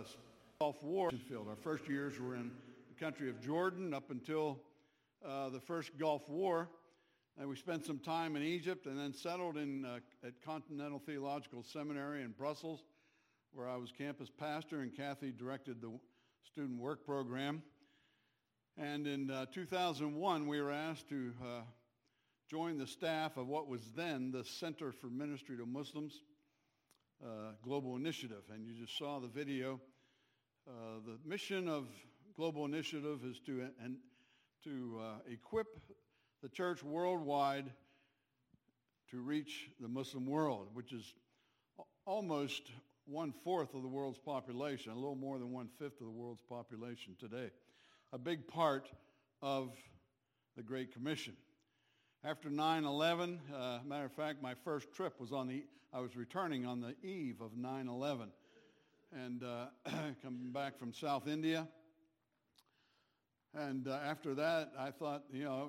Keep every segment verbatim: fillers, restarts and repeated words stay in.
Gulf War field. Our first years were in the country of Jordan up until uh, the first Gulf War. And we spent some time in Egypt and then settled in uh, at Continental Theological Seminary in Brussels, where I was campus pastor and Kathy directed the student work program. And in uh, two thousand one, we were asked to uh, join the staff of what was then the Center for Ministry to Muslims uh, Global Initiative. And you just saw the video. Uh, the mission of Global Initiative is to, and, to uh, equip the church worldwide to reach the Muslim world, which is almost one-fourth of the world's population, a little more than one-fifth of the world's population today. A big part of the Great Commission. After nine eleven, uh, matter of fact, my first trip was on the, I was returning on the eve of nine eleven. And uh, coming back from South India. And uh, after that, I thought, you know,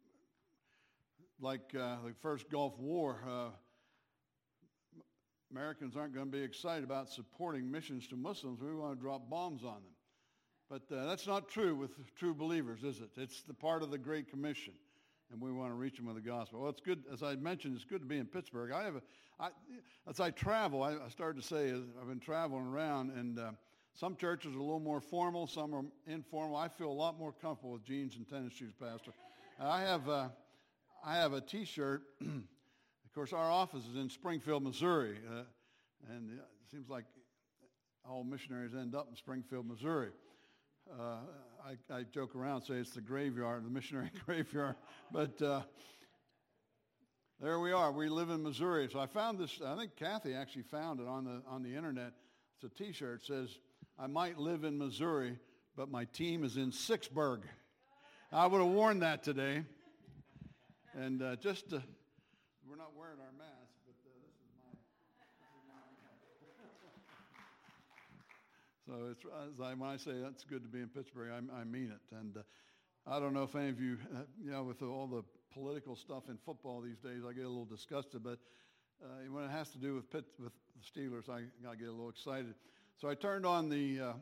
like uh, the first Gulf War, uh, Americans aren't going to be excited about supporting missions to Muslims. We want to drop bombs on them. But uh, that's not true with true believers, is it? It's the part of the Great Commission, and we want to reach them with the gospel. Well, it's good, as I mentioned, it's good to be in Pittsburgh. I have a, I, as I travel, I, I started to say, I've been traveling around, and uh, some churches are a little more formal, some are informal. I feel a lot more comfortable with jeans and tennis shoes, Pastor. I have, uh, I have a T-shirt. Of course, our office is in Springfield, Missouri, uh, and it seems like all missionaries end up in Springfield, Missouri. Uh, I, I joke around and say it's the graveyard, the missionary graveyard, but uh, there we are. We live in Missouri. So I found this, I think Kathy actually found it on the on the internet. It's a T-shirt. It says, I might live in Missouri, but my team is in Sixburg. I would have worn that today. And uh, just to, we're not wearing our masks, but uh, this is my, this is my So it's, as I, when I say that's good to be in Pittsburgh, I, I mean it. And uh, I don't know if any of you, uh, you know, with all the political stuff in football these days, I get a little disgusted. But uh, when it has to do with Pitt, with the Steelers, I, I get a little excited. So I turned on the uh,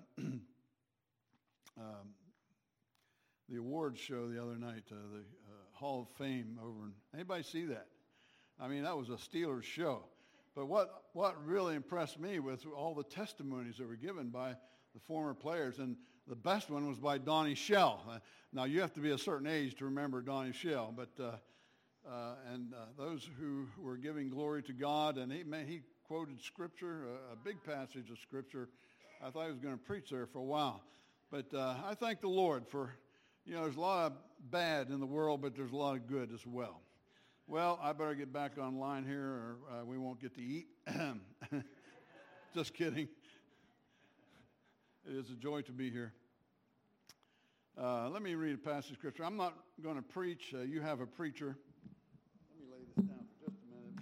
um, the awards show the other night, uh, the uh, Hall of Fame over in, anybody see that? I mean, that was a Steelers show. But what, what really impressed me was all the testimonies that were given by the former players. And the best one was by Donnie Shell. Uh, now, you have to be a certain age to remember Donnie Shell. But, uh, uh, and uh, those who were giving glory to God, and he, man, he quoted Scripture, a, a big passage of Scripture. I thought he was going to preach there for a while. But uh, I thank the Lord for, you know, there's a lot of bad in the world, but there's a lot of good as well. Well, I better get back online here or uh, we won't get to eat. Just kidding. It is a joy to be here. Uh, let me read a passage of Scripture. I'm not going to preach. Uh, you have a preacher. Let me lay this down for just a minute.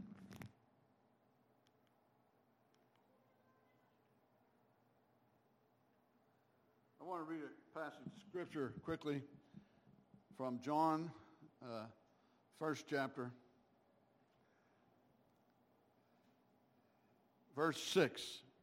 I want to read a passage of Scripture quickly from John uh, First chapter, verse six.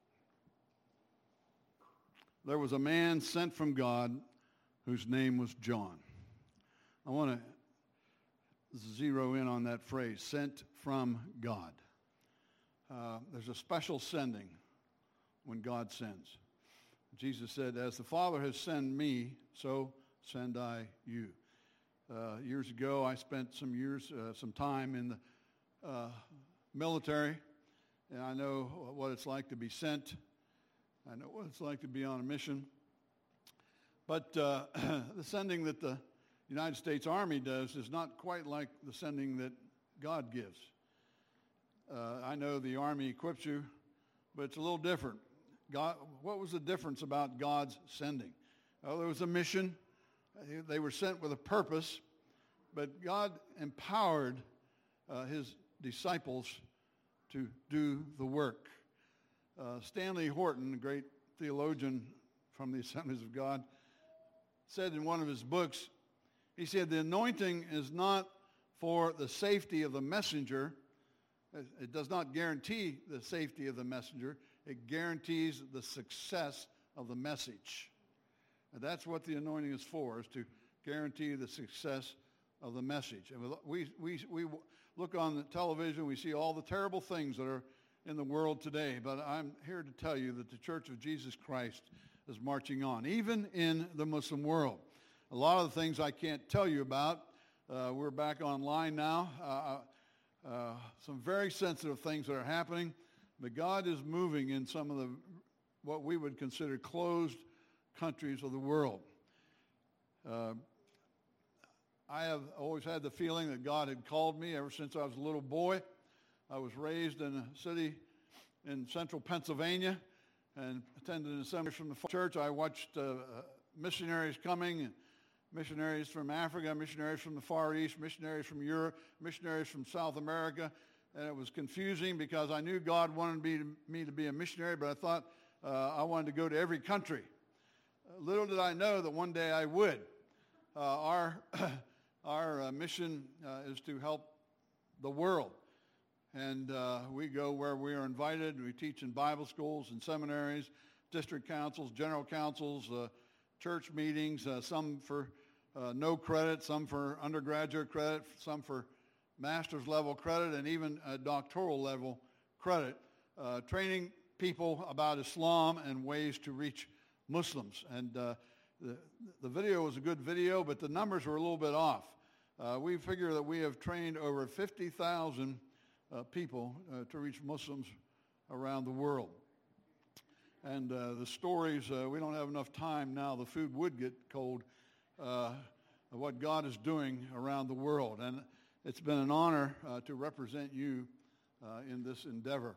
There was a man sent from God whose name was John. I want to zero in on that phrase, sent from God. Uh, there's a special sending when God sends. Jesus said, as the Father has sent me, so send I you. Uh, years ago, I spent some years, uh, some time in the uh, military, and I know what it's like to be sent. I know what it's like to be on a mission. But uh, the sending that the United States Army does is not quite like the sending that God gives. Uh, I know the Army equips you, but it's a little different. God, what was the difference about God's sending? Well, there was a mission. They were sent with a purpose, but God empowered uh, his disciples to do the work. Uh, Stanley Horton, a great theologian from the Assemblies of God, said in one of his books, he said, the anointing is not for the safety of the messenger. It does not guarantee the safety of the messenger. It guarantees the success of the message. And that's what the anointing is for, is to guarantee the success of the message. And we, we, we look on the television, we see all the terrible things that are in the world today, but I'm here to tell you that the Church of Jesus Christ is marching on, even in the Muslim world. A lot of the things I can't tell you about. Uh, we're back online now. Uh, uh, some very sensitive things that are happening, but God is moving in some of the what we would consider closed countries of the world. Uh, I have always had the feeling that God had called me ever since I was a little boy. I was raised in a city in central Pennsylvania and attended an assembly from the church. I watched uh, missionaries coming, and missionaries from Africa, missionaries from the Far East, missionaries from Europe, missionaries from South America, and it was confusing because I knew God wanted me to, me to be a missionary, but I thought uh, I wanted to go to every country. Uh, little did I know that one day I would. Uh, our our uh, mission uh, is to help the world. And uh, we go where we are invited. We teach in Bible schools and seminaries, district councils, general councils, uh, church meetings, uh, some for uh, no credit, some for undergraduate credit, some for master's level credit, and even a doctoral level credit, uh, training people about Islam and ways to reach Muslims. And uh, the, the video was a good video, but the numbers were a little bit off. Uh, we figure that we have trained over fifty thousand Uh, people uh, to reach Muslims around the world. And uh, the stories, uh, we don't have enough time now. The food would get cold, uh, of what God is doing around the world. And it's been an honor uh, to represent you uh, in this endeavor.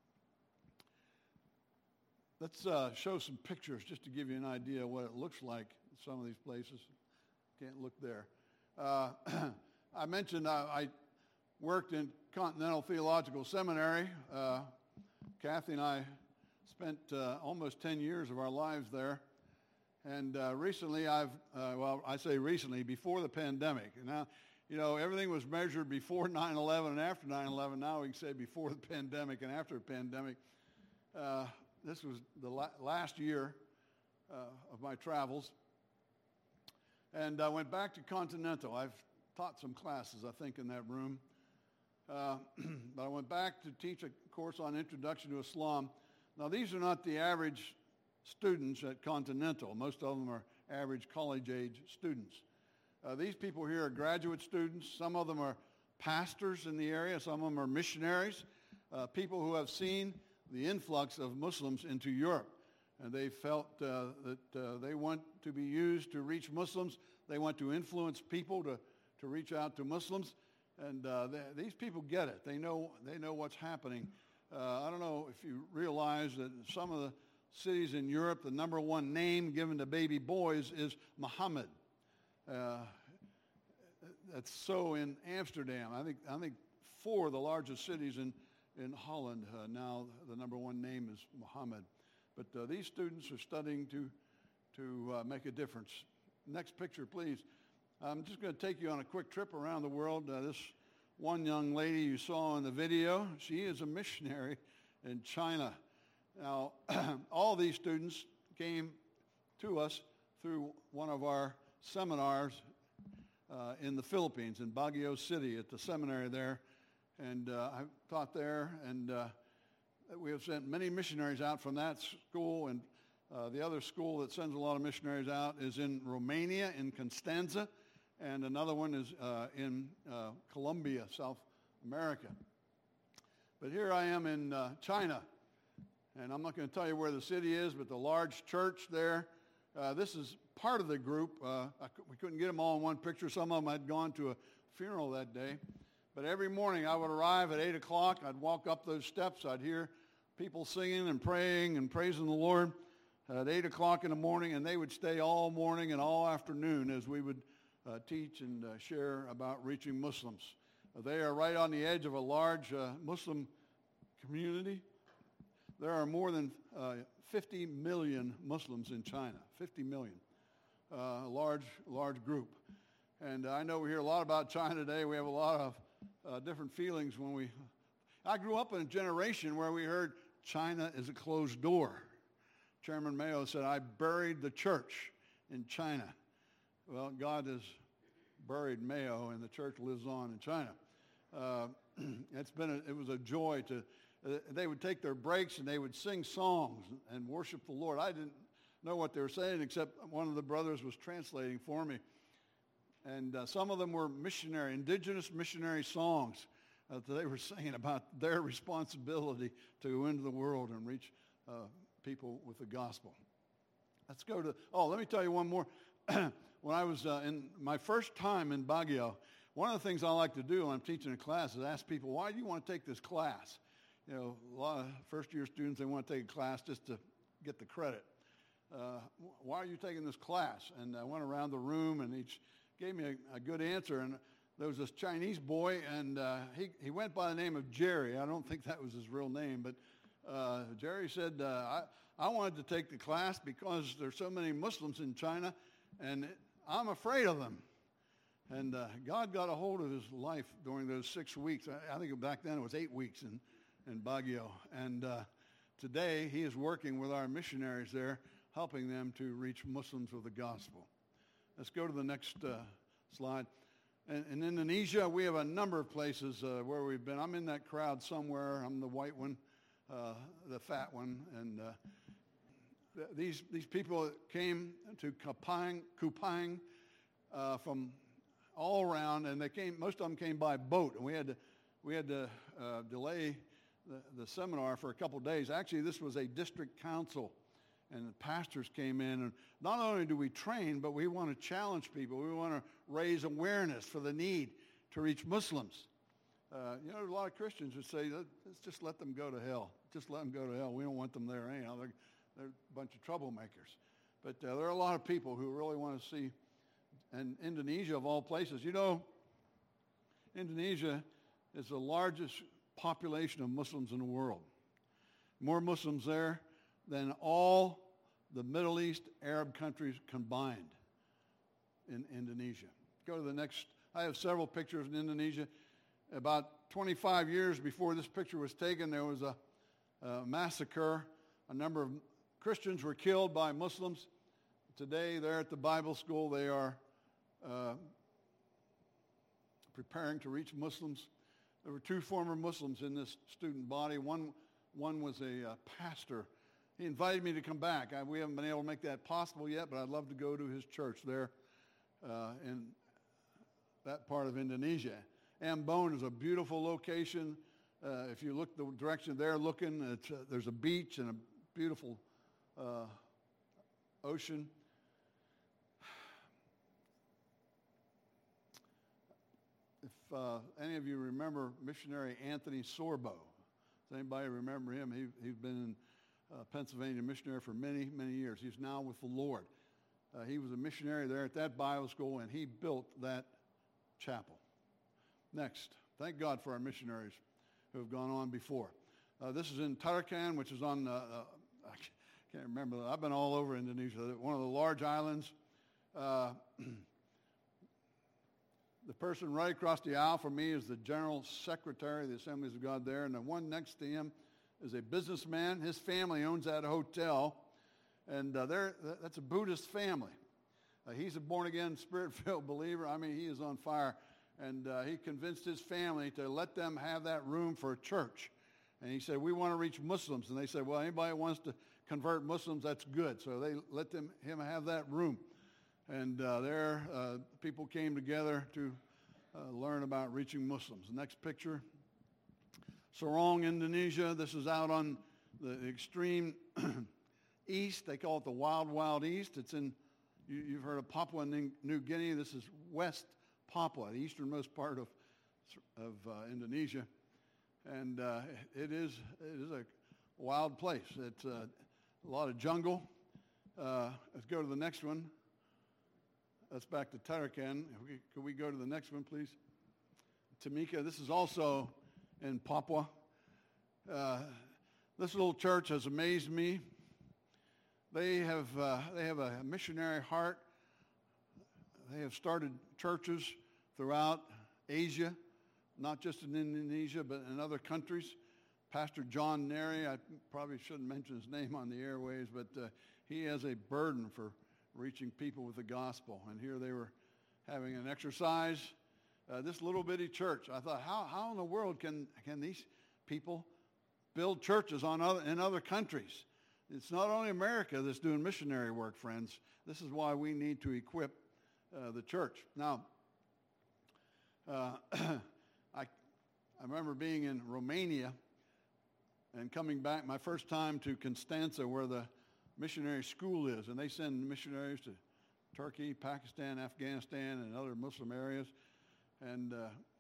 Let's uh, show some pictures just to give you an idea of what it looks like in some of these places. Can't look there. Uh, I mentioned I, I worked in Continental Theological Seminary. Uh, Kathy and I spent uh, almost ten years of our lives there. And uh, recently I've, uh, well, I say recently, before the pandemic. And now, you know, everything was measured before nine eleven and after nine eleven. Now we can say before the pandemic and after the pandemic. Uh, this was the la- last year uh, of my travels. And I went back to Continental. I've taught some classes, I think, in that room. Uh, but I went back to teach a course on Introduction to Islam. Now, these are not the average students at Continental. Most of them are average college-age students. Uh, these people here are graduate students. Some of them are pastors in the area. Some of them are missionaries, uh, people who have seen the influx of Muslims into Europe. And they felt uh, that uh, they want to be used to reach Muslims. They want to influence people to, to reach out to Muslims. And uh, they, these people get it. They know, they know what's happening. Uh, I don't know if you realize that in some of the cities in Europe, the number one name given to baby boys is Muhammad. Uh, that's so in Amsterdam. I think, I think four of the largest cities in, in Holland uh, now, the number one name is Muhammad. But uh, these students are studying to, to uh, make a difference. Next picture, please. I'm just going to take you on a quick trip around the world. Uh, this one young lady you saw in the video, she is a missionary in China. Now, all these students came to us through one of our seminars uh, in the Philippines, in Baguio City, at the seminary there. And uh, I taught there, and uh, we have sent many missionaries out from that school. And uh, the other school that sends a lot of missionaries out is in Romania, in Constanza. And another one is uh, in uh, Colombia, South America. But here I am in uh, China, and I'm not going to tell you where the city is, but the large church there, uh, this is part of the group. Uh, I, we couldn't get them all in one picture. Some of them had gone to a funeral that day. But every morning I would arrive at eight o'clock. I'd walk up those steps. I'd hear people singing and praying and praising the Lord at eight o'clock in the morning, and they would stay all morning and all afternoon as we would Uh, teach and uh, share about reaching Muslims. Uh, they are right on the edge of a large uh, Muslim community. There are more than uh, fifty million Muslims in China, fifty million, uh, a large, large group. And I know we hear a lot about China today. We have a lot of uh, different feelings when we, I grew up in a generation where we heard China is a closed door. Chairman Mao said, I buried the church in China. Well, God has buried Mao, and the church lives on in China. Uh, it's been a, it was a joy to, uh, they would take their breaks and they would sing songs and worship the Lord. I didn't know what they were saying, except one of the brothers was translating for me. And uh, some of them were missionary, indigenous missionary songs uh, that they were singing about their responsibility to go into the world and reach uh, people with the gospel. Let's go to, oh, let me tell you one more. When I was uh, in my first time in Baguio, one of the things I like to do when I'm teaching a class is ask people, why do you want to take this class? You know, a lot of first-year students, they want to take a class just to get the credit. Uh, why are you taking this class? And I went around the room, and each gave me a, a good answer. And there was this Chinese boy, and uh, he, he went by the name of Jerry. I don't think that was his real name, but uh, Jerry said, uh, I, I wanted to take the class because there's so many Muslims in China, and it, I'm afraid of them. And uh, God got a hold of his life during those six weeks. I, I think back then it was eight weeks in, in Baguio. And uh, today he is working with our missionaries there, helping them to reach Muslims with the gospel. Let's go to the next uh, slide. In, in Indonesia, we have a number of places uh, where we've been. I'm in that crowd somewhere. I'm the white one, uh, the fat one. And uh, th- these, these people came to Kupang, Kupang uh, from all around, and they came. Most of them came by boat, and we had to we had to uh, delay the, the seminar for a couple of days. Actually, this was a district council, and the pastors came in. And not only do we train, but we want to challenge people. We want to raise awareness for the need to reach Muslims. Uh, you know, a lot of Christians would say, let's just let them go to hell. Just let them go to hell. We don't want them there anyhow. They're, they're a bunch of troublemakers. But uh, there are a lot of people who really want to see. And Indonesia, of all places, you know, Indonesia is the largest population of Muslims in the world. More Muslims there than all the Middle East Arab countries combined in Indonesia. Go to the next. I have several pictures in Indonesia. About twenty-five years before this picture was taken, there was a, a massacre. A number of Christians were killed by Muslims. Today, they're at the Bible school. They are Uh, preparing to reach Muslims. There were two former Muslims in this student body. One, one was a uh, pastor. He invited me to come back. I, we haven't been able to make that possible yet, but I'd love to go to his church there uh, in that part of Indonesia. Ambon is a beautiful location. Uh, if you look the direction they're looking, it's, uh, there's a beach and a beautiful uh, ocean. If uh, any of you remember missionary Anthony Sorbo, does anybody remember him? He, he's been in uh, Pennsylvania missionary for many, many years. He's now with the Lord. Uh, he was a missionary there at that Bible school, and he built that chapel. Next, thank God for our missionaries who have gone on before. Uh, this is in Tarakan, which is on, uh, uh, I can't remember, I've been all over Indonesia, one of the large islands. Uh, The person right across the aisle from me is the General Secretary of the Assemblies of God there, and the one next to him is a businessman. His family owns that hotel, and uh, that's a Buddhist family. Uh, he's a born-again, Spirit-filled believer. I mean, he is on fire, and uh, he convinced his family to let them have that room for a church. And he said, we want to reach Muslims. And they said, well, anybody who wants to convert Muslims, that's good. So they let them him have that room. And uh, there, uh, people came together to uh, learn about reaching Muslims. The next picture, Sorong, Indonesia. This is out on the extreme east. They call it the Wild, Wild East. It's in, you, you've heard of Papua New Guinea. This is West Papua, the easternmost part of, of uh, Indonesia. And uh, it is it is a wild place. It's uh, a lot of jungle. Uh, let's go to the next one. That's back to Tarakan. Could we go to the next one, please? Timika, this is also in Papua. Uh, this little church has amazed me. They have, uh, they have a missionary heart. They have started churches throughout Asia, not just in Indonesia, but in other countries. Pastor John Neri, I probably shouldn't mention his name on the airways, but uh, he has a burden for reaching people with the gospel. And here they were having an exercise, uh, this little bitty church. I thought, how, how in the world can, can these people build churches on other, in other countries? It's not only America that's doing missionary work, friends. This is why we need to equip uh, the church. Now, uh, I, I remember being in Romania and coming back my first time to Constanța, where the missionary school is, and they send missionaries to Turkey, Pakistan, Afghanistan, and other Muslim areas. And uh,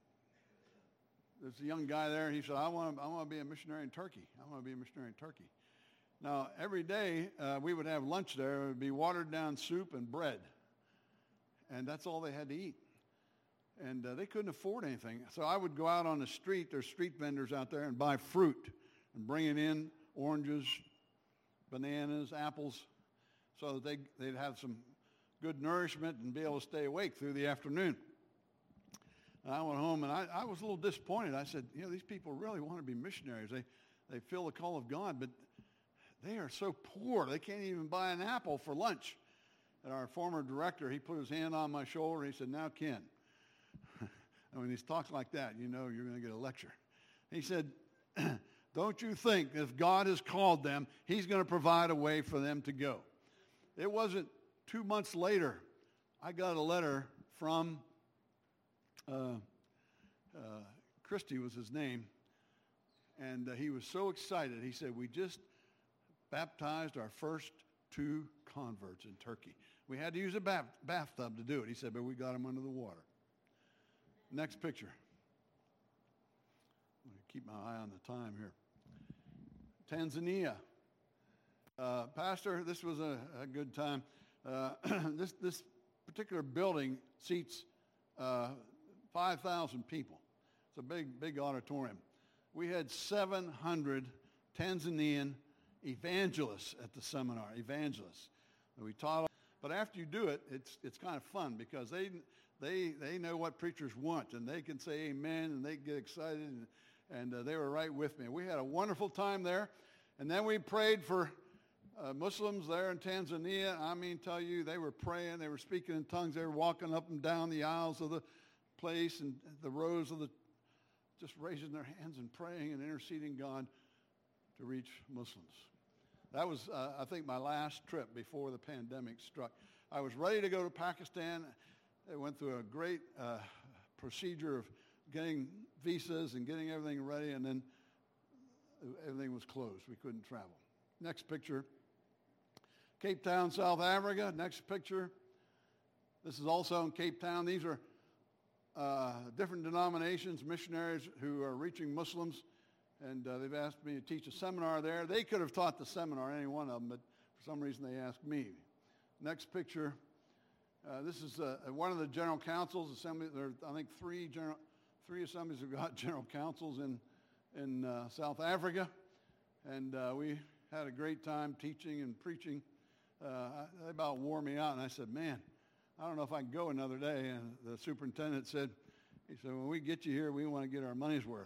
there's a young guy there, and he said, I want to I want to be a missionary in Turkey. I want to be a missionary in Turkey. Now, every day uh, we would have lunch there. It would be watered down soup and bread. And that's all they had to eat. And uh, they couldn't afford anything. So I would go out on the street. There's street vendors out there and buy fruit and bring it in, oranges, bananas, apples, so that they, they'd have some good nourishment and be able to stay awake through the afternoon. And I went home, and I, I was a little disappointed. I said, you know, these people really want to be missionaries. They, they feel the call of God, but they are so poor. They can't even buy an apple for lunch. And our former director, he put his hand on my shoulder. He said, now, Ken, and when he's talked like that, you know you're going to get a lecture. He said, don't you think if God has called them, he's going to provide a way for them to go? It wasn't two months later, I got a letter from uh, uh, Christy was his name, and uh, he was so excited. He said, we just baptized our first two converts in Turkey. We had to use a bath, bathtub to do it. He said, but we got them under the water. Next picture. I'm going to keep my eye on the time here. Tanzania. Uh, Pastor, this was a, a good time. Uh, this, this particular building seats uh, five thousand people. It's a big, big auditorium. We had seven hundred Tanzanian evangelists at the seminar, evangelists. And we taught, but after you do it, it's it's kind of fun because they they they know what preachers want, and they can say amen, and they get excited, and, and uh, they were right with me. We had a wonderful time there, and then we prayed for uh, Muslims there in Tanzania. I mean, tell you, they were praying, they were speaking in tongues, they were walking up and down the aisles of the place and the rows of the, just raising their hands and praying and interceding God to reach Muslims. That was, uh, I think, my last trip before the pandemic struck. I was ready to go to Pakistan. I went through a great uh, procedure of getting visas and getting everything ready, and then everything was closed. We couldn't travel. Next picture. Cape Town, South Africa. Next picture. This is also in Cape Town. These are uh, different denominations, missionaries who are reaching Muslims. And uh, they've asked me to teach a seminar there. They could have taught the seminar, any one of them, but for some reason they asked me. Next picture. Uh, this is uh, one of the general councils. Assembly, there are, I think, three general, three assemblies have got general councils in in uh, South Africa, and uh, we had a great time teaching and preaching. Uh, they about wore me out, and I said, "Man, I don't know if I can go another day." And the superintendent said, "He said, when we get you here, we want to get our money's worth."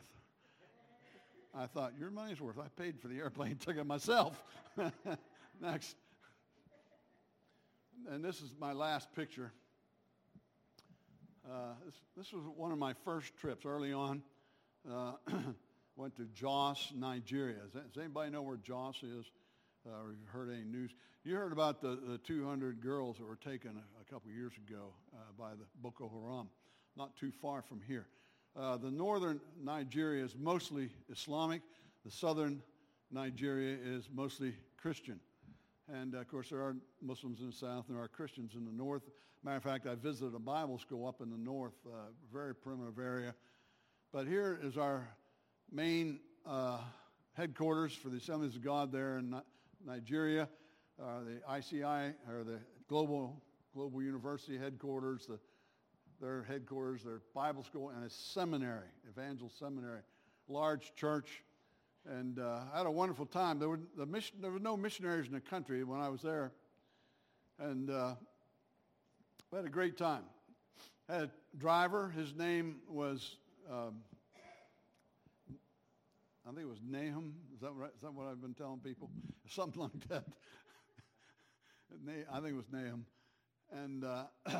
I thought, your money's worth. I paid for the airplane ticket myself. Next. And this is my last picture. Uh, this, this was one of my first trips early on. Uh, went to Jos, Nigeria. Does, does anybody know where Jos is? Uh, or you've heard any news? You heard about the, the two hundred girls that were taken a, a couple years ago uh, by the Boko Haram, not too far from here. Uh, the northern Nigeria is mostly Islamic. The southern Nigeria is mostly Christian. And, uh, of course, there are Muslims in the south and there are Christians in the north. Matter of fact, I visited a Bible school up in the north, uh, very primitive area. But here is our main uh, headquarters for the Assemblies of God there in Nigeria, uh, the I C I, or the Global Global University headquarters, the their headquarters, their Bible school, and a seminary, Evangel Seminary, large church. And uh, I had a wonderful time. There were, the mission, there were no missionaries in the country when I was there. And uh, we had a great time. I had a driver. His name was um, I think it was Nahum. Is that right? Is that what I've been telling people? Something like that. I think it was Nahum. And uh,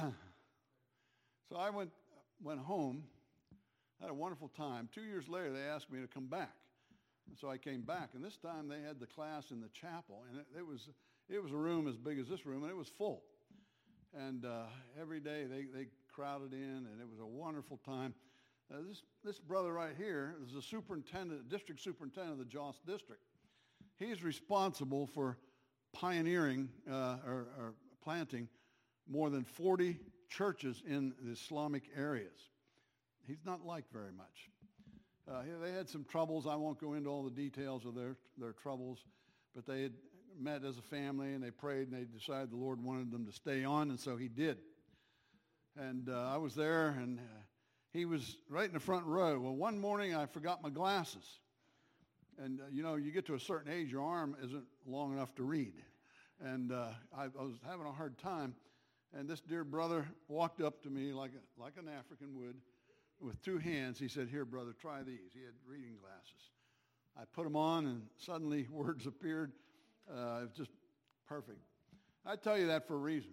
so I went went home, had a wonderful time. Two years later, they asked me to come back. And so I came back, and this time they had the class in the chapel, and it, it was it was a room as big as this room, and it was full. And uh, every day they, they crowded in, and it was a wonderful time. Uh, this this brother right here is the superintendent, district superintendent of the Jos district. He's responsible for pioneering uh, or, or planting more than forty churches in the Islamic areas. He's not liked very much. Uh, they had some troubles. I won't go into all the details of their, their troubles, but they had met as a family, and they prayed, and they decided the Lord wanted them to stay on, and so he did. And uh, I was there, and uh, he was right in the front row. Well, one morning I forgot my glasses. And, uh, you know, you get to a certain age, your arm isn't long enough to read. And uh, I, I was having a hard time, and this dear brother walked up to me like a, like an African would, with two hands. He said, "Here, brother, try these." He had reading glasses. I put them on, and suddenly words appeared. Uh, it was just perfect. I tell you that for a reason.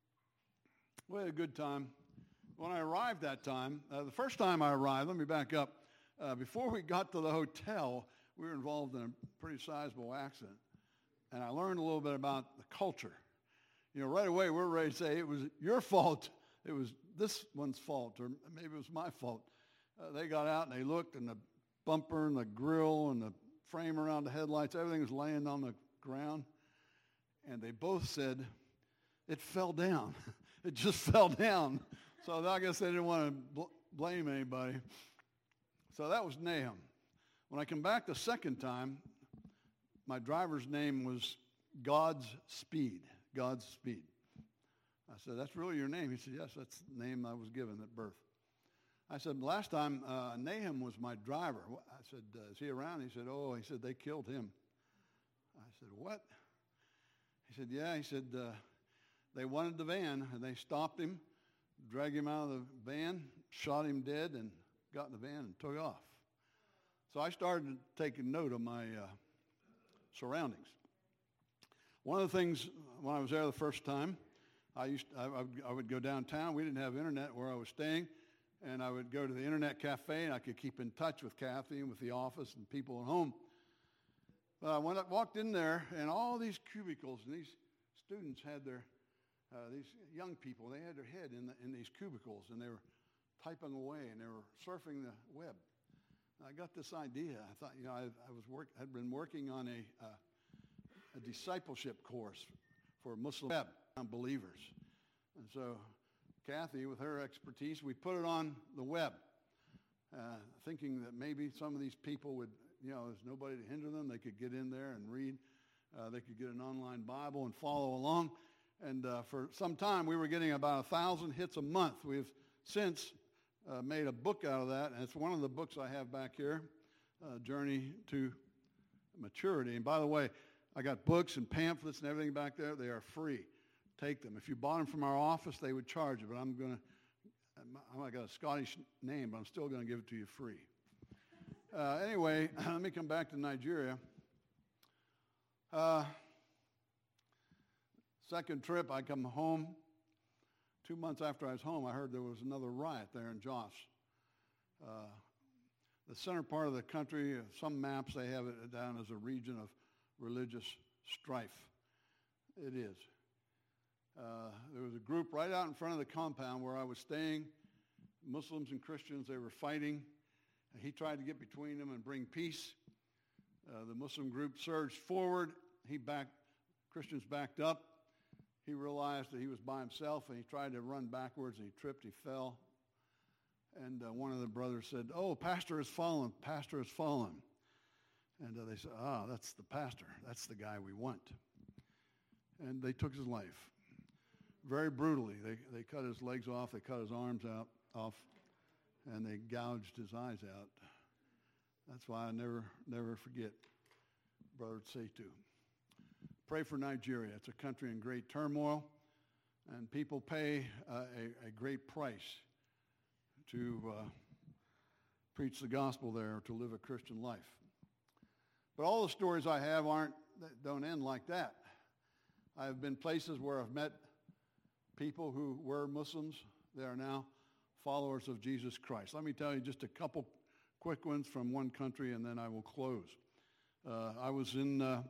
We had a good time. When I arrived that time, uh, the first time I arrived, let me back up. Uh, before we got to the hotel, we were involved in a pretty sizable accident. And I learned a little bit about the culture. You know, right away, we're ready to say, it was your fault. It was this one's fault, or maybe it was my fault. Uh, they got out, and they looked, and the bumper and the grill and the frame around the headlights, everything was laying on the ground. And they both said, it fell down. It just fell down. So I guess they didn't want to bl- blame anybody. So that was Nahum. When I come back the second time, my driver's name was God's Speed. God's Speed. I said, "That's really your name?" He said, "Yes, that's the name I was given at birth." I said, "Last time, uh, Nahum was my driver." I said, uh, "Is he around?" He said, "Oh," he said, "they killed him." I said, "What?" He said, "Yeah." He said, uh, "They wanted the van, and they stopped him, dragged him out of the van, shot him dead, and got in the van and took off." So I started taking note of my uh, surroundings. One of the things, when I was there the first time, I used to, I, I would go downtown. We didn't have internet where I was staying, and I would go to the internet cafe, and I could keep in touch with Kathy and with the office and people at home. But I went up, walked in there, and all these cubicles, and these students had their, uh, these young people, they had their head in, the, in these cubicles, and they were typing away, and they were surfing the web. And I got this idea. I thought, you know, I, I was work, had been working on a, uh, a discipleship course for Muslim believers. And so Kathy, with her expertise, we put it on the web, uh, thinking that maybe some of these people would, you know, there's nobody to hinder them. They could get in there and read. Uh, they could get an online Bible and follow along. And uh, for some time, we were getting about a thousand hits a month. We've since uh, made a book out of that, and it's one of the books I have back here, uh, Journey to Maturity. And by the way, I got books and pamphlets and everything back there. They are free. Take them. If you bought them from our office, they would charge you, but I'm going to, I got a Scottish name, but I'm still going to give it to you free. Uh, anyway, let me come back to Nigeria. Uh, second trip, I come home. Two months after I was home, I heard there was another riot there in Jos. Uh, the center part of the country, some maps, they have it down as a region of religious strife. It is. Uh, there was a group right out in front of the compound where I was staying, Muslims and Christians. They were fighting. He tried to get between them and bring peace. Uh, the Muslim group surged forward. He backed, Christians backed up. He realized that he was by himself, and he tried to run backwards, and he tripped, he fell. And uh, one of the brothers said, "Oh, pastor has fallen, pastor has fallen." And uh, they said, "Ah, that's the pastor. That's the guy we want." And they took his life. Very brutally. They they cut his legs off, they cut his arms out off, and they gouged his eyes out. That's why I never never forget Brother Setu. Pray for Nigeria. It's a country in great turmoil, and people pay uh, a, a great price to uh, preach the gospel there, to live a Christian life. But all the stories I have aren't, don't end like that. I've been places where I've met people who were Muslims. They are now followers of Jesus Christ. Let me tell you just a couple quick ones from one country, and then I will close. Uh, I was in a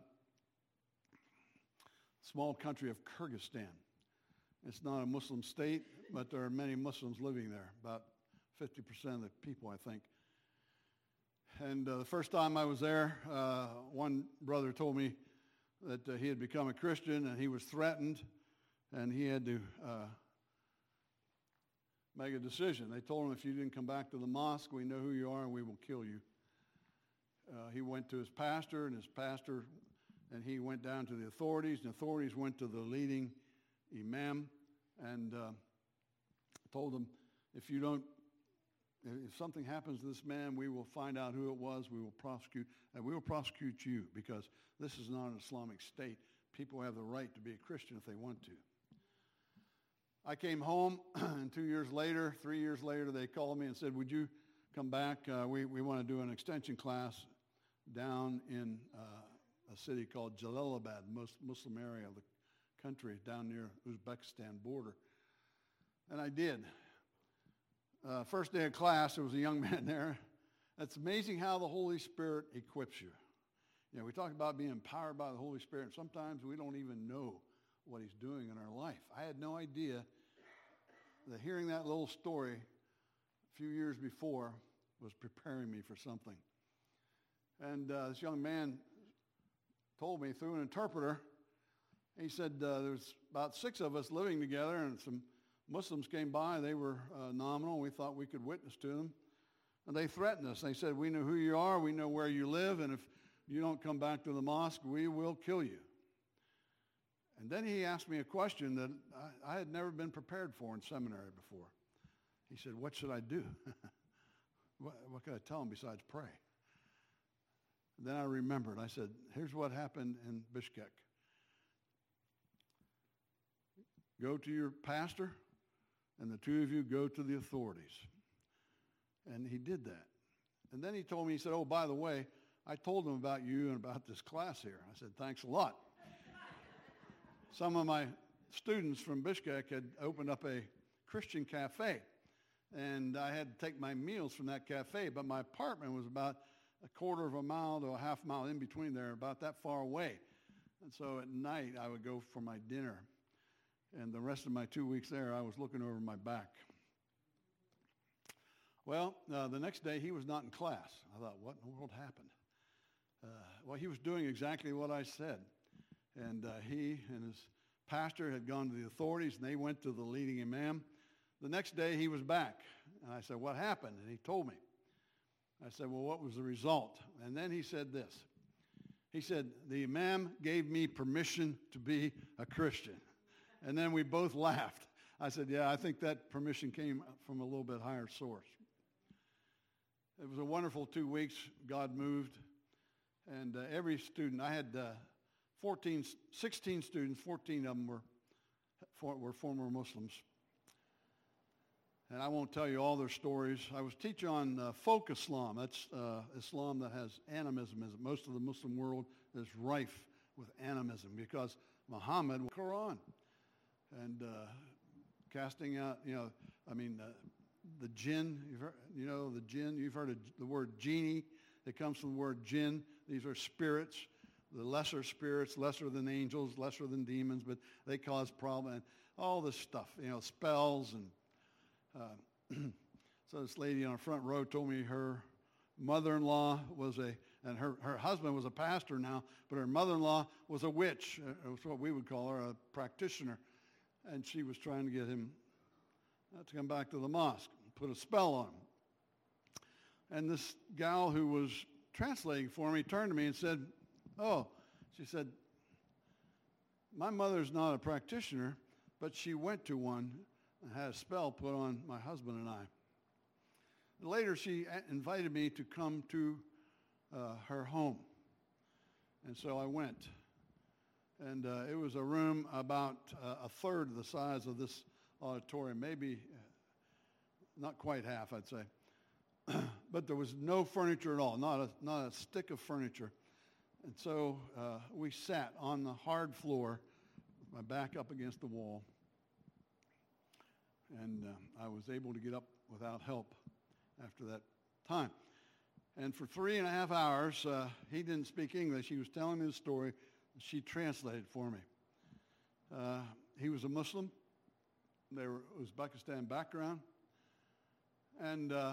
small country of Kyrgyzstan. It's not a Muslim state, but there are many Muslims living there, about fifty percent of the people, I think. And uh, the first time I was there, uh, one brother told me that uh, he had become a Christian and he was threatened and he had to uh, make a decision. They told him, if you didn't come back to the mosque, we know who you are and we will kill you. Uh, he went to his pastor, and his pastor, and he went down to the authorities, and the authorities went to the leading imam and uh, told him, if you don't, if something happens to this man, we will find out who it was, we will prosecute, and we will prosecute you, because this is not an Islamic state. People have the right to be a Christian if they want to. I came home, and two years later, three years later, they called me and said, would you come back? Uh, we, we want to do an extension class down in uh, a city called Jalalabad, most Muslim area of the country, down near Uzbekistan border. And I did. Uh, first day of class, there was a young man there. It's amazing how the Holy Spirit equips you. You know, we talk about being empowered by the Holy Spirit, and sometimes we don't even know what he's doing in our life. I had no idea that hearing that little story a few years before was preparing me for something. And uh, this young man told me through an interpreter, he said uh, there's about six of us living together, and some Muslims came by. They were uh, nominal. We thought we could witness to them. And they threatened us. They said, we know who you are. We know where you live. And if you don't come back to the mosque, we will kill you. And then he asked me a question that I, I had never been prepared for in seminary before. He said, what should I do? what, what could I tell him besides pray? And then I remembered. I said, here's what happened in Bishkek. Go to your pastor, and the two of you go to the authorities. And he did that. And then he told me, he said, oh, by the way, I told them about you and about this class here. I said, thanks a lot. Some of my students from Bishkek had opened up a Christian cafe, and I had to take my meals from that cafe, but my apartment was about a quarter of a mile to a half mile in between there, about that far away. And so at night, I would go for my dinner. And the rest of my two weeks there, I was looking over my back. Well, uh, the next day, he was not in class. I thought, what in the world happened? Uh, well, he was doing exactly what I said. And uh, he and his pastor had gone to the authorities, and they went to the leading imam. The next day, he was back. And I said, what happened? And he told me. I said, well, what was the result? And then he said this. He said, the imam gave me permission to be a Christian. And then we both laughed. I said, yeah, I think that permission came from a little bit higher source. It was a wonderful two weeks. God moved. And uh, every student, I had uh, fourteen, sixteen students, fourteen of them were, for, were former Muslims. And I won't tell you all their stories. I was teaching on uh, folk Islam. That's uh, Islam that has animism. Most of the Muslim world is rife with animism because Muhammad, Quran, and uh, casting out, you know, I mean, uh, the jinn, you've heard, you know, the jinn, you've heard of the word genie. It comes from the word jinn. These are spirits, the lesser spirits, lesser than angels, lesser than demons, but they cause problem and all this stuff, you know, spells and Uh, so this lady on the front row told me her mother-in-law was a, and her, her husband was a pastor now, but her mother-in-law was a witch. It was what we would call her, a practitioner. And she was trying to get him uh, to come back to the mosque, put a spell on him. And this gal who was translating for me turned to me and said, oh, she said, my mother's not a practitioner, but she went to one and had a spell put on my husband and I. Later, she invited me to come to uh, her home. And so I went. And uh, it was a room about uh, a third the size of this auditorium, maybe not quite half, I'd say. But there was no furniture at all, not a, not a stick of furniture. And so uh, we sat on the hard floor, with my back up against the wall, and uh, I was able to get up without help after that time. And for three and a half hours, uh, he didn't speak English. He was telling me the story. She translated for me. Uh, he was a Muslim. They were Uzbekistan background. And uh,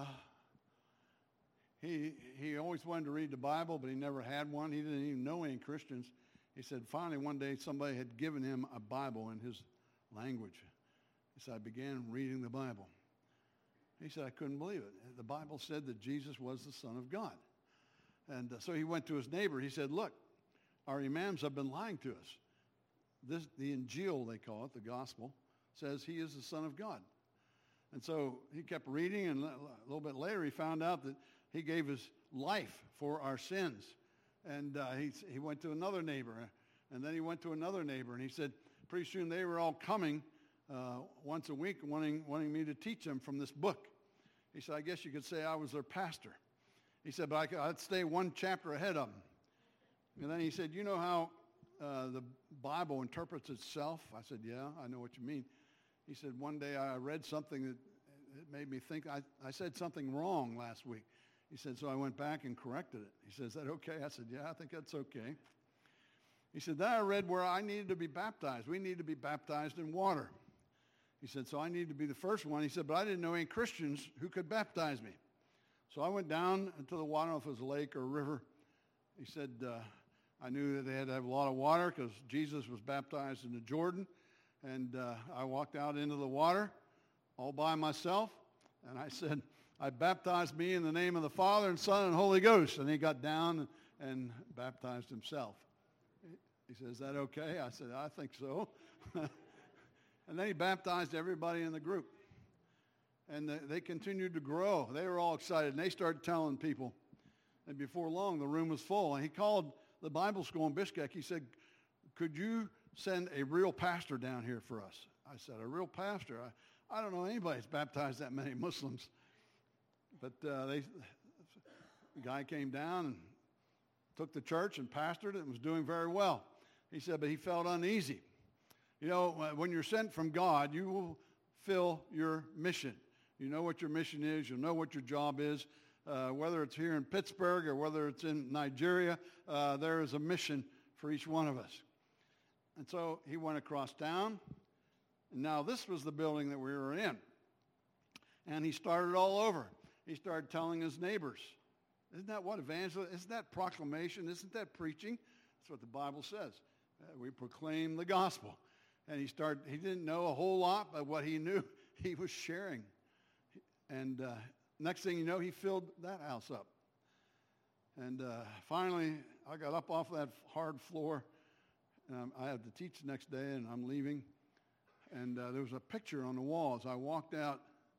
he he always wanted to read the Bible, but he never had one. He didn't even know any Christians. He said finally one day somebody had given him a Bible in his language. He said, I began reading the Bible. He said, I couldn't believe it. The Bible said that Jesus was the Son of God. And uh, so he went to his neighbor. He said, look, our imams have been lying to us. This, the Injil, they call it, the gospel, says he is the Son of God. And so he kept reading, and a little bit later he found out that he gave his life for our sins. And uh, he, he went to another neighbor, and then he went to another neighbor, and he said pretty soon they were all coming uh, once a week wanting, wanting me to teach them from this book. He said, I guess you could say I was their pastor. He said, but I could, I'd stay one chapter ahead of them. And then he said, you know how uh, the Bible interprets itself? I said, yeah, I know what you mean. He said, one day I read something that it made me think I, I said something wrong last week. He said, so I went back and corrected it. He said, is that okay? I said, yeah, I think that's okay. He said, then I read where I needed to be baptized. We need to be baptized in water. He said, so I need to be the first one. He said, but I didn't know any Christians who could baptize me. So I went down to the water, I don't know if it was a lake or a river. He said, uh, I knew that they had to have a lot of water because Jesus was baptized in the Jordan. And uh, I walked out into the water all by myself. And I said, I baptized me in the name of the Father and Son and Holy Ghost. And he got down and baptized himself. He said, is that okay? I said, I think so. And then he baptized everybody in the group. And they continued to grow. They were all excited. And they started telling people. And before long, the room was full. And he called the Bible school in Bishkek. He said, could you send a real pastor down here for us? I said, a real pastor? I, I don't know anybody that's baptized that many Muslims. But uh, they, the guy came down and took the church and pastored it and was doing very well. He said, but he felt uneasy. You know, when you're sent from God, you will fill your mission. You know what your mission is. You'll know what your job is. Uh, whether it's here in Pittsburgh or whether it's in Nigeria, uh, there is a mission for each one of us. And so he went across town. And now this was the building that we were in. And he started all over. He started telling his neighbors. Isn't that what evangelism, isn't that proclamation? Isn't that preaching? That's what the Bible says. Uh, we proclaim the gospel. And he started, he didn't know a whole lot, but what he knew, he was sharing. And uh, next thing you know, he filled that house up. And uh, finally, I got up off that hard floor. And I had to teach the next day, and I'm leaving. And uh, there was a picture on the wall as I walked out.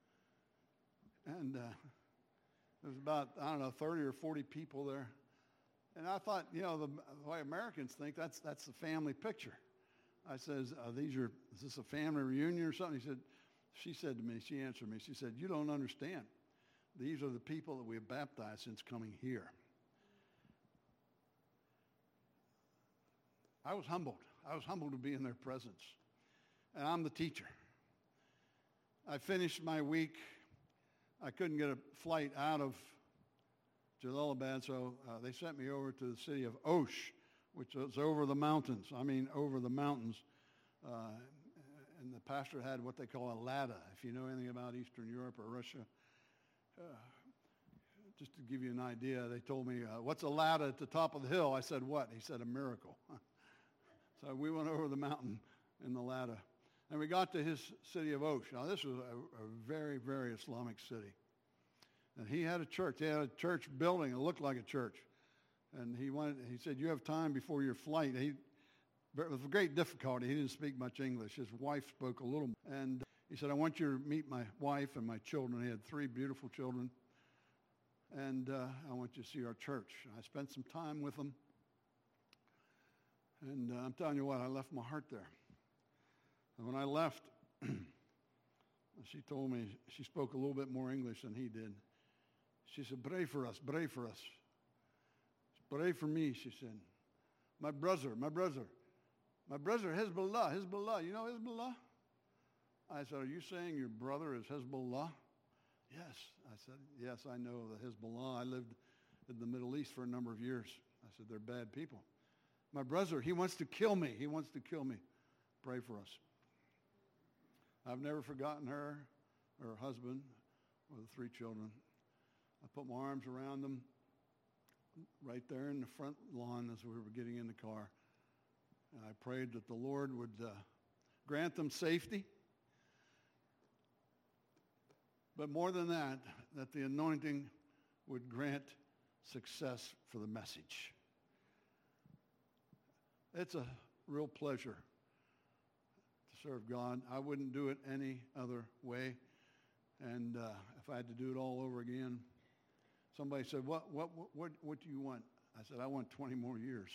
And uh, there was about, I don't know, thirty or forty people there. And I thought, you know, the, the way Americans think, that's that's the family picture. I says, uh, these are, is this a family reunion or something? He said, she said to me, she answered me, she said, you don't understand. These are the people that we have baptized since coming here. I was humbled. I was humbled to be in their presence. And I'm the teacher. I finished my week. I couldn't get a flight out of Jalalabad, so uh, they sent me over to the city of Osh, which was over the mountains. I mean, over the mountains. Uh, and the pastor had what they call a ladder, if you know anything about Eastern Europe or Russia. Uh, just to give you an idea, they told me, uh, what's a ladder at the top of the hill? I said, what? He said, a miracle. So we went over the mountain in the ladder. And we got to his city of Osh. Now, this was a, a very, very Islamic city. And he had a church. He had a church building. It looked like a church. And he wanted, he said, you have time before your flight. He, with great difficulty, he didn't speak much English. His wife spoke a little. And he said, I want you to meet my wife and my children. He had three beautiful children. And uh, I want you to see our church. I spent some time with them. And uh, I'm telling you what, I left my heart there. And when I left, she told me, she spoke a little bit more English than he did. She said, pray for us, pray for us. Pray for me, she said. My brother, my brother, my brother Hezbollah, Hezbollah. You know Hezbollah? I said, are you saying your brother is Hezbollah? Yes. I said, yes, I know the Hezbollah. I lived in the Middle East for a number of years. I said, they're bad people. My brother, he wants to kill me. He wants to kill me. Pray for us. I've never forgotten her, her husband, or the three children. I put my arms around them right there in the front lawn as we were getting in the car. And I prayed that the Lord would uh, grant them safety. But more than that, that the anointing would grant success for the message. It's a real pleasure to serve God. I wouldn't do it any other way. And uh, if I had to do it all over again, somebody said, what, what, what, what do you want? I said, I want twenty more years.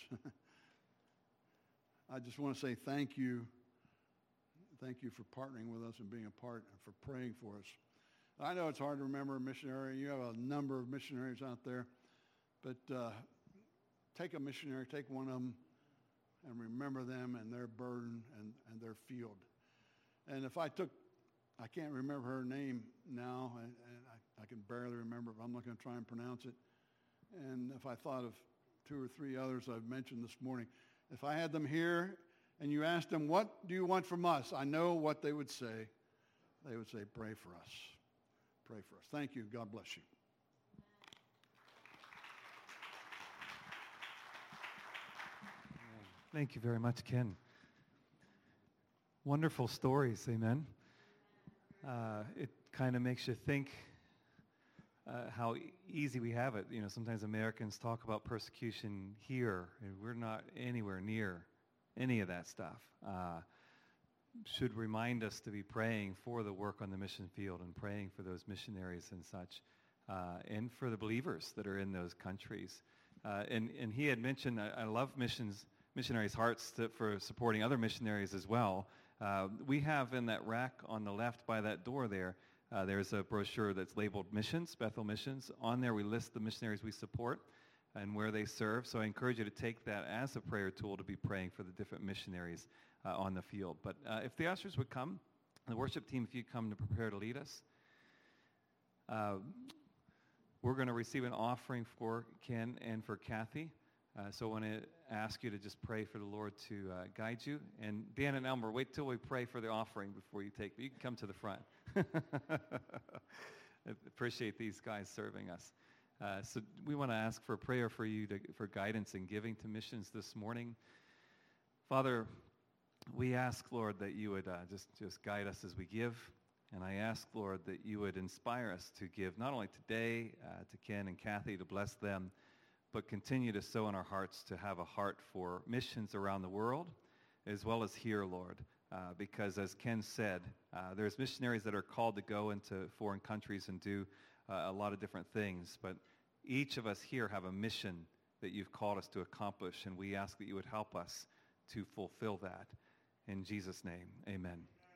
I just want to say thank you. Thank you for partnering with us and being a part and for praying for us. I know it's hard to remember a missionary. You have a number of missionaries out there. But uh, take a missionary, take one of them, and remember them and their burden and, and their field. And if I took, I can't remember her name now, and, and I, I can barely remember, but I'm not going to try and pronounce it. And if I thought of two or three others I've mentioned this morning, if I had them here and you asked them, what do you want from us? I know what they would say. They would say, pray for us. Pray for us. Thank you. God bless you. Thank you very much, Ken. Wonderful stories, amen. Uh, it kind of makes you think uh, how e- easy we have it. You know, sometimes Americans talk about persecution here, and we're not anywhere near any of that stuff. Uh, should remind us to be praying for the work on the mission field and praying for those missionaries and such, uh, and for the believers that are in those countries. Uh, and, and he had mentioned, I, I love missions, missionaries' hearts to, for supporting other missionaries as well. Uh, we have in that rack on the left by that door there, uh, there's a brochure that's labeled Missions, Bethel Missions. On there we list the missionaries we support and where they serve. So I encourage you to take that as a prayer tool to be praying for the different missionaries uh, on the field. But uh, if the ushers would come, the worship team, if you come to prepare to lead us. Uh, we're going to receive an offering for Ken and for Kathy. Uh, so I want to ask you to just pray for the Lord to uh, guide you. And Dan and Elmer, wait till we pray for the offering before you take. You can come to the front. I appreciate these guys serving us. Uh, so we want to ask for prayer for you to, for guidance in giving to missions this morning. Father, we ask, Lord, that you would uh, just, just guide us as we give. And I ask, Lord, that you would inspire us to give not only today uh, to Ken and Kathy to bless them, but continue to sow in our hearts to have a heart for missions around the world, as well as here, Lord. Uh, because as Ken said, uh, there's missionaries that are called to go into foreign countries and do uh, a lot of different things. But each of us here have a mission that you've called us to accomplish, and we ask that you would help us to fulfill that. In Jesus' name, amen.